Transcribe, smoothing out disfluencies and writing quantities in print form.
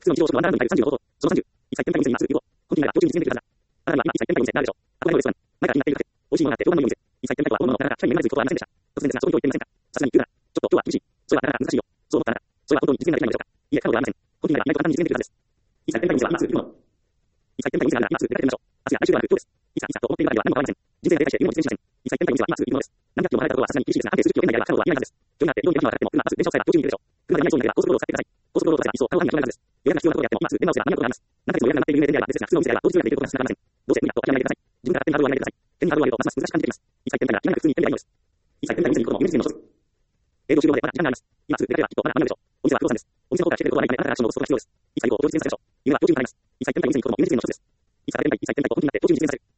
普通の日常食は並ぶのに対する30のこと。その30、一切天体の店に今すぐ行こう。本気になら、常駐に実践できるはずだ。あなたには今一切天体の店なるでしょう。憧れのレストラン。前から気になっているカフェ。美味しいものがあって評判のいいお店。一切天体とは本物のなかなか社員になれずいことはありませんでした。突然ですが、そういうことを言ってみませんか。さすがに言うなら、ちょっと今日は厳しい。それはなかなか難しいよ。そう思ったら、それは本当に実現ができないのでしょうか。いえ、可能ではありません。本気にならないと簡単に実現できるはずです。一切天体の店は今すぐ行くもの。一切天体の店なら今すぐ出かけてみましょう。明日や来週ではなく今日です。いつかと思っている中では何も変わりません。人生が停滞しているのも実現しません。一切天体の店は今すぐ行くものです。何百キロも離れたところはさすがに厳しいですが、安定する距離を現在では可能は見えないはずです。距離があって4時間もかかっても、今すぐ電車を使えば常駐に行くでしょう。車で見ないそうになれば高速道路を使ってください。高速道路を使えば一層可能は見ないはずです。予約が必要なところであっても、今すぐ電話をすれば何百ことがあります。何ヶ月も予約が待っている有名店であれば別ですが、普通の店であれば当日予約できることが繋がりません。どうせ無理だと諦めないでください。自分から手にハードルを上げないでください。手にハードルを上げるとますます難しく感じてきます。一切天体なら気がなく普通に行ってみればいいのです。一切天体の店に行くことも現実の一つ。営業終了でまだ時間があります。今すぐ出かければきっとまだ間に合うでしょう。お店は不動産です。お店の方からしてくれることはないため、あなたが足を戻すことが必要です。いつか以降、同日検査でしょう。夢は標準になります。一切天体の店に行くことも現実の一つです。いつか天体と本気になって同時に実現させる。